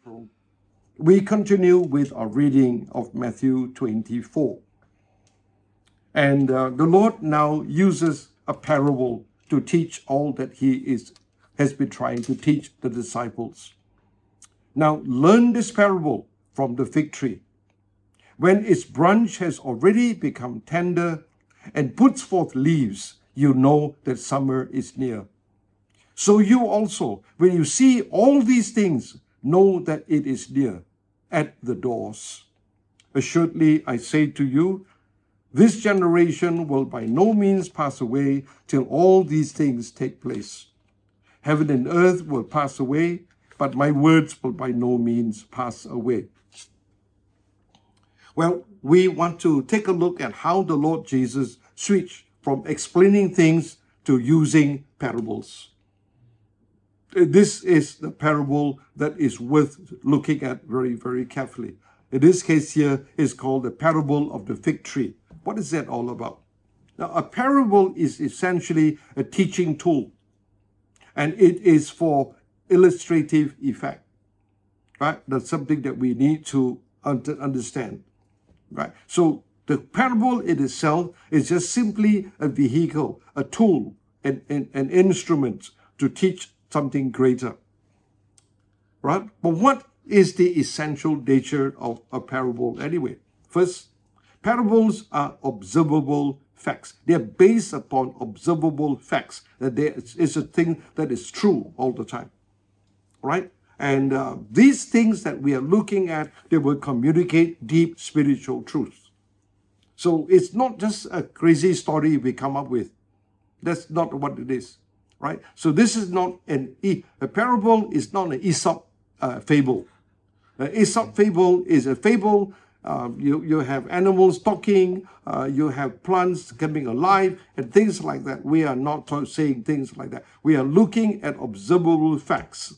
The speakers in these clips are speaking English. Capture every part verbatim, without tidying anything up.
April, we continue with our reading of Matthew twenty-four. And uh, the Lord now uses a parable to teach all that he is has been trying to teach the disciples. Now, learn this parable from the fig tree. When its branch has already become tender and puts forth leaves, you know that summer is near. So you also, when you see all these things, know that it is near, at the doors. Assuredly, I say to you, this generation will by no means pass away till all these things take place. Heaven and earth will pass away, but my words will by no means pass away. Well, we want to take a look at how the Lord Jesus switched from explaining things to using parables. This is the parable that is worth looking at very, very carefully. In this case here, is called the parable of the fig tree. What is that all about? Now, a parable is essentially a teaching tool, and it is for illustrative effect, right? That's something that we need to understand, right? So the parable in itself is just simply a vehicle, a tool, an, an, an instrument to teach something greater, right? But what is the essential nature of a parable anyway? First, parables are observable facts. They are based upon observable facts, that there is a thing that is true all the time, right? And uh, these things that we are looking at, they will communicate deep spiritual truths. So it's not just a crazy story we come up with. That's not what it is, right? So this is not an, a parable is not an Aesop uh, fable. An Aesop fable is a fable. Uh, you, you have animals talking, uh, you have plants coming alive, and things like that. We are not saying things like that. We are looking at observable facts.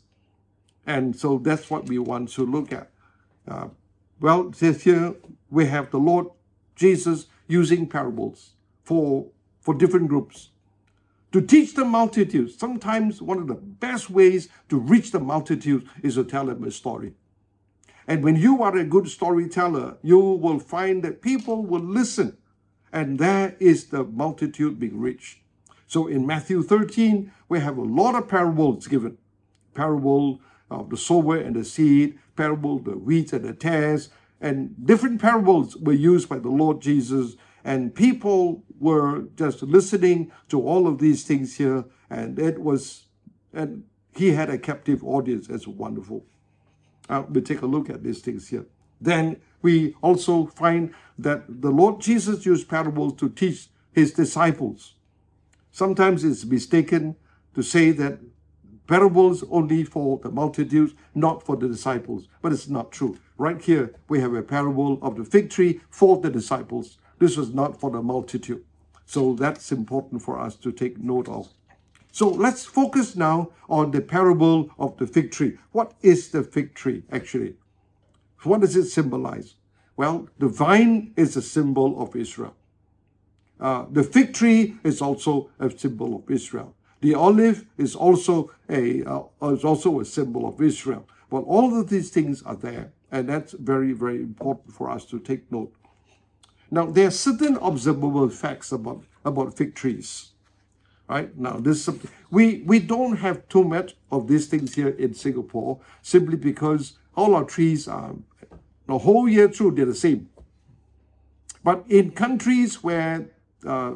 And so that's what we want to look at. Uh, well, this here we have the Lord Jesus using parables for, for different groups. To teach the multitudes, sometimes one of the best ways to reach the multitudes is to tell them a story. And when you are a good storyteller, you will find that people will listen. And there is the multitude being reached. So in Matthew thirteen, we have a lot of parables given. Parable of the sower and the seed, parable of the wheat and the tares, and different parables were used by the Lord Jesus. And people were just listening to all of these things here. And it was, and he had a captive audience. It's wonderful. Uh, we take a look at these things here. Then we also find that the Lord Jesus used parables to teach his disciples. Sometimes it's mistaken to say that parables only for the multitudes, not for the disciples. But it's not true. Right here, we have a parable of the fig tree for the disciples. This was not for the multitude. So that's important for us to take note of. So let's focus now on the parable of the fig tree. What is the fig tree, actually? What does it symbolize? Well, the vine is a symbol of Israel. Uh, the fig tree is also a symbol of Israel. The olive is also a uh, is also a symbol of Israel. Well, all of these things are there, and that's very, very important for us to take note. Now, there are certain observable facts about, about fig trees. Right now, this something we we don't have too much of these things here in Singapore, simply because all our trees are the whole year through they're the same. But in countries where uh,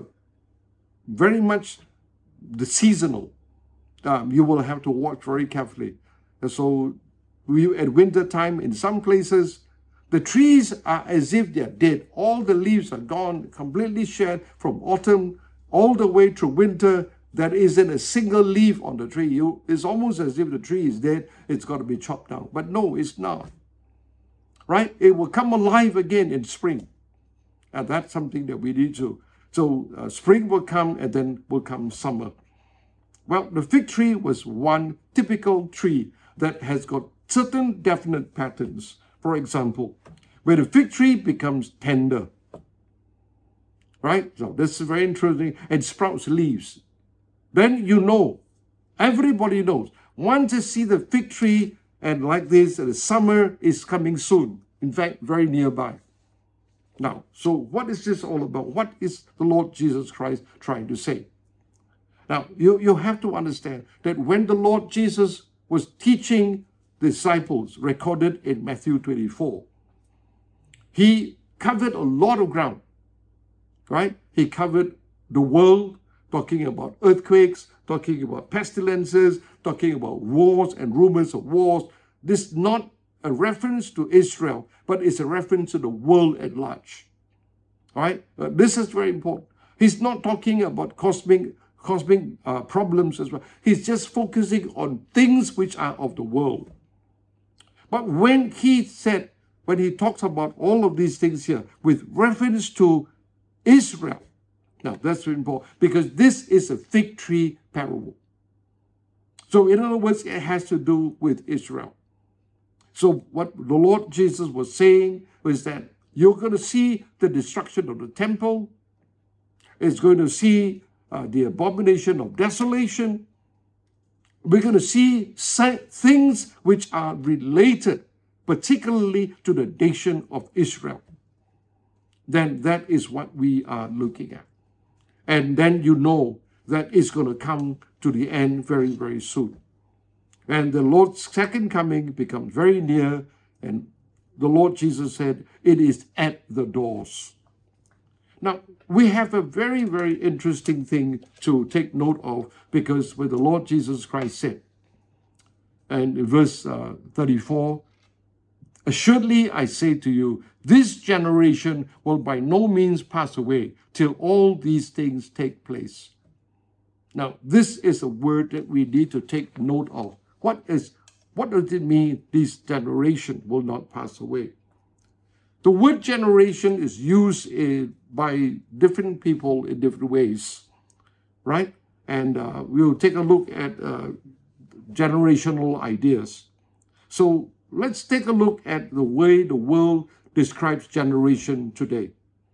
very much the seasonal, um, you will have to watch very carefully. And so, we at winter time in some places, the trees are as if they're dead. All the leaves are gone, completely shed from autumn all the way through winter. There isn't a single leaf on the tree. You, it's almost as if the tree is dead. It's got to be chopped down. But no, it's not. Right? It will come alive again in spring. And that's something that we need to. So uh, spring will come and then will come summer. Well, the fig tree was one typical tree that has got certain definite patterns. For example, where the fig tree becomes tender, right? So this is very interesting, and sprouts leaves. Then you know, everybody knows, once you see the fig tree and like this, the summer is coming soon. In fact, very nearby. Now, so what is this all about? What is the Lord Jesus Christ trying to say? Now, you, you have to understand that when the Lord Jesus was teaching disciples, recorded in Matthew twenty-four, he covered a lot of ground, right? He covered the world, talking about earthquakes, talking about pestilences, talking about wars and rumors of wars. This is not a reference to Israel, but it's a reference to the world at large. All right? Uh, this is very important. He's not talking about cosmic, cosmic uh, problems as well. He's just focusing on things which are of the world. But when he said, when he talks about all of these things here with reference to Israel, now that's very important because this is a fig tree parable. So in other words, it has to do with Israel. So what the Lord Jesus was saying was that you're going to see the destruction of the temple. It's going to see uh, the abomination of desolation. We're going to see things which are related, particularly to the nation of Israel. Then that is what we are looking at. And then you know that it's going to come to the end very, very soon. And the Lord's second coming becomes very near. And the Lord Jesus said, it is at the doors. Now, we have a very, very interesting thing to take note of, because what the Lord Jesus Christ said, and in verse uh, thirty-four, assuredly I say to you, this generation will by no means pass away till all these things take place. Now, this is a word that we need to take note of. What is, what does it mean, this generation will not pass away? The word generation is used in, by different people in different ways, right? And uh, we'll take a look at uh, generational ideas. So let's take a look at the way the world describes generation today,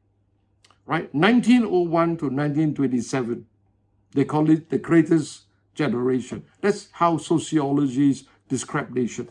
right? nineteen oh one to nineteen twenty-seven, they call it the greatest generation. That's how sociologists describe nation.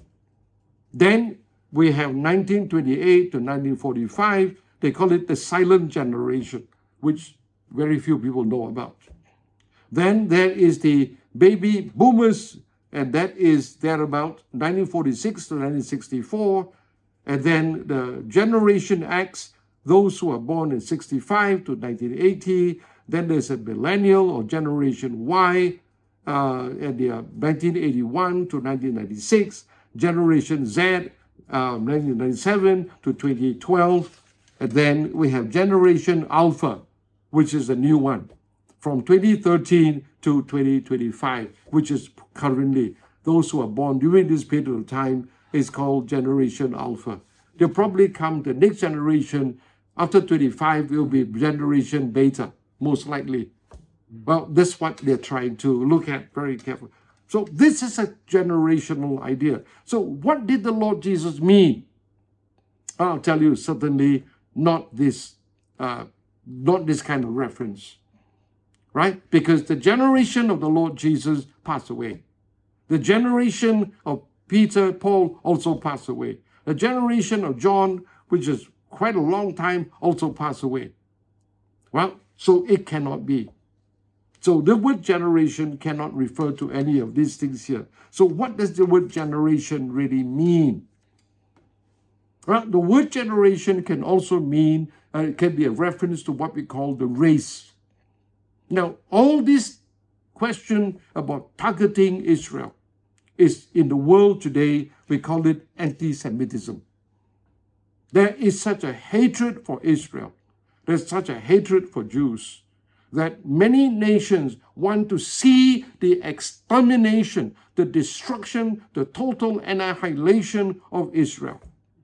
Then we have nineteen twenty-eight to nineteen forty-five. They call it the silent generation, which very few people know about. Then there is the baby boomers, and that is there about nineteen forty-six to nineteen sixty-four. And then the Generation X, those who are born in sixty-five to nineteen eighty. Then there's a millennial or Generation Y, uh, and they are nineteen eighty-one to nineteen ninety-six. Generation Z, uh, nineteen ninety-seven to twenty twelve. And then we have Generation Alpha, which is a new one, from twenty thirteen to twenty twenty-five, which is currently those who are born during this period of time is called Generation Alpha. They'll probably come the next generation after twenty-five will be Generation Beta, most likely. Well, that's what they're trying to look at very carefully. So this is a generational idea. So what did the Lord Jesus mean? I'll tell you, certainly not this, uh, not this kind of reference, right? Because the generation of the Lord Jesus passed away. The generation of Peter, Paul also passed away. The generation of John, which is quite a long time, also passed away. Well, so it cannot be. So the word generation cannot refer to any of these things here. So what does the word generation really mean? Well, the word generation can also mean, uh, it can be a reference to what we call the race. Now, all this question about targeting Israel is in the world today, we call it anti-Semitism. There is such a hatred for Israel. There's such a hatred for Jews that many nations want to see the extermination, the destruction, the total annihilation of Israel.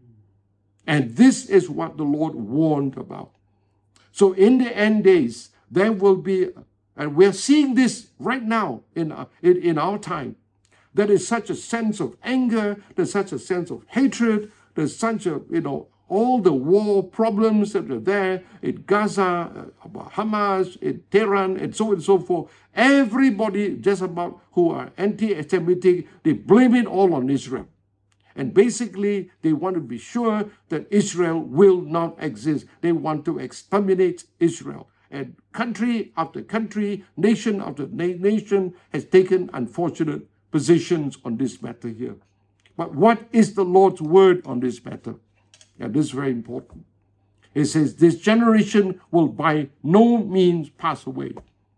And this is what the Lord warned about. So in the end days, there will be, and we're seeing this right now in, uh, in, in our time, there is such a sense of anger, there's such a sense of hatred, there's such a, you know, all the war problems that are there in Gaza, uh, Hamas, in Tehran, and so on and so forth. Everybody just about who are anti-Semitic, they blame it all on Israel. And basically, they want to be sure that Israel will not exist. They want to exterminate Israel. And country after country, nation after na- nation has taken unfortunate positions on this matter here. But what is the Lord's word on this matter? And this is very important. It says, this generation will by no means pass away.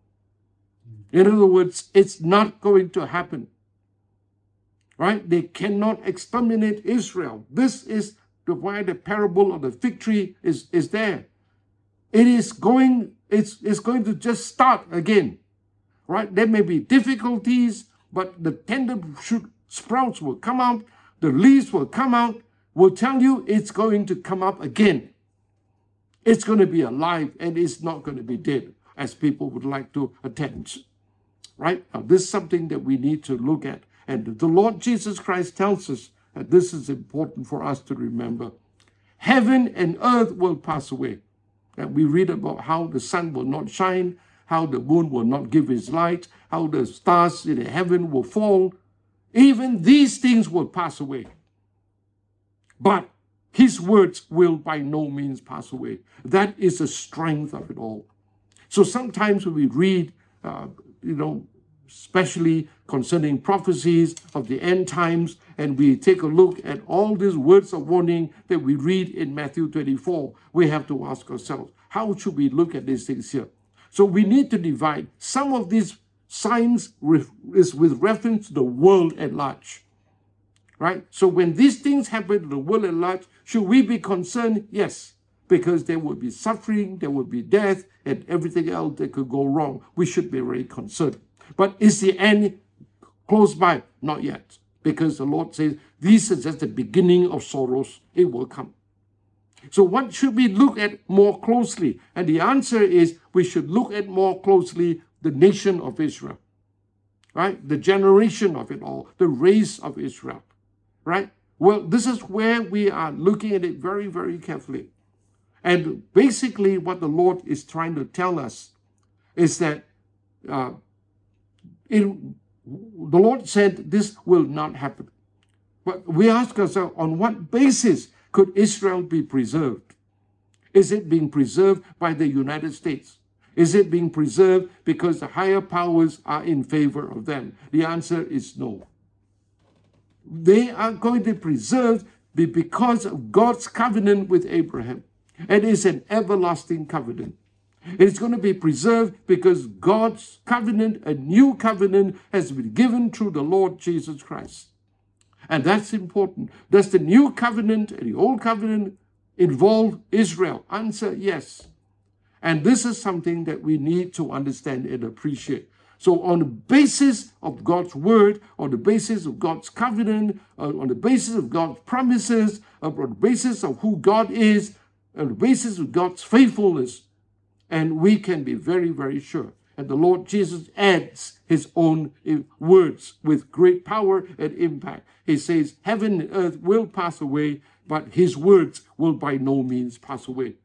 In other words, it's not going to happen. Right? They cannot exterminate Israel. This is the, why the parable of the fig tree is, is there. It is going, it's, it's going to just start again. Right? There may be difficulties, but the tender shoot sprouts will come out, the leaves will come out, will tell you it's going to come up again. It's going to be alive and it's not going to be dead, as people would like to attend. Right? Now, this is something that we need to look at. And the Lord Jesus Christ tells us that this is important for us to remember. Heaven and earth will pass away. And we read about how the sun will not shine, how the moon will not give its light, how the stars in the heaven will fall. Even these things will pass away. But his words will by no means pass away. That is the strength of it all. So sometimes when we read, uh, you know, especially concerning prophecies of the end times, and we take a look at all these words of warning that we read in Matthew twenty-four, we have to ask ourselves, how should we look at these things here? So we need to divide. Some of these signs is with reference to the world at large, right? So when these things happen to the world at large, should we be concerned? Yes, because there will be suffering, there will be death, and everything else that could go wrong. We should be very concerned. But is the end close by? Not yet. Because the Lord says, this is just the beginning of sorrows. It will come. So what should we look at more closely? And the answer is, we should look at more closely the nation of Israel. Right? The generation of it all. The race of Israel. Right? Well, this is where we are looking at it very, very carefully. And basically what the Lord is trying to tell us is that uh, In, the Lord said this will not happen. But we ask ourselves, on what basis could Israel be preserved? Is it being preserved by the United States? Is it being preserved because the higher powers are in favor of them? The answer is no. They are going to be preserved because of God's covenant with Abraham. It is an everlasting covenant. It's going to be preserved because God's covenant, a new covenant, has been given through the Lord Jesus Christ. And that's important. Does the new covenant and the old covenant involve Israel? Answer, yes. And this is something that we need to understand and appreciate. So on the basis of God's word, on the basis of God's covenant, on the basis of God's promises, on the basis of who God is, on the basis of God's faithfulness, and we can be very, very sure. And the Lord Jesus adds his own words with great power and impact. He says, heaven and earth will pass away, but his words will by no means pass away.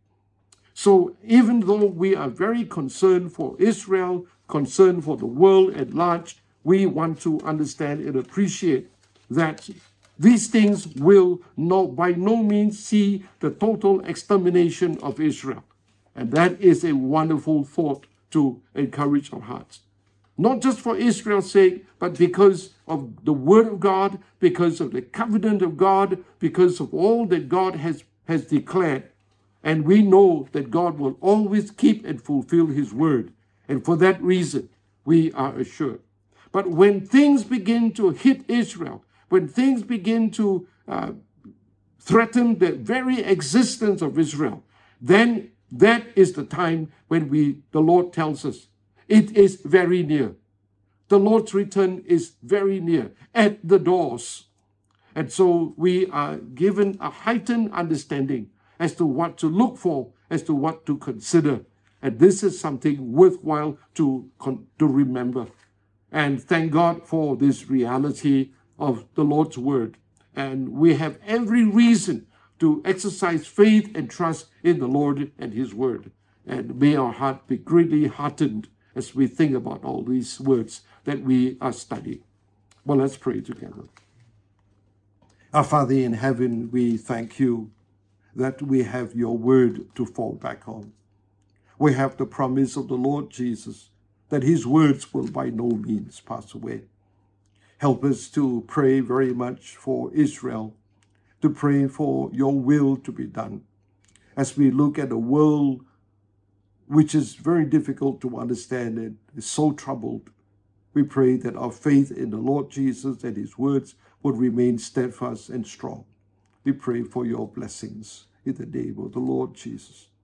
So even though we are very concerned for Israel, concerned for the world at large, we want to understand and appreciate that these things will no, by no means see the total extermination of Israel. And that is a wonderful thought to encourage our hearts. Not just for Israel's sake, but because of the word of God, because of the covenant of God, because of all that God has, has declared. And we know that God will always keep and fulfill his word. And for that reason, we are assured. But when things begin to hit Israel, when things begin to uh, threaten the very existence of Israel, then that is the time when we, the Lord tells us, it is very near. The Lord's return is very near, at the doors. And so we are given a heightened understanding as to what to look for, as to what to consider. And this is something worthwhile to, to remember. And thank God for this reality of the Lord's word. And we have every reason to exercise faith and trust in the Lord and his word. And may our heart be greatly heartened as we think about all these words that we are studying. Well, let's pray together. Our Father in heaven, we thank you that we have your word to fall back on. We have the promise of the Lord Jesus that his words will by no means pass away. Help us to pray very much for Israel, to pray for your will to be done. As we look at a world which is very difficult to understand and is so troubled, we pray that our faith in the Lord Jesus and his words would remain steadfast and strong. We pray for your blessings in the name of the Lord Jesus.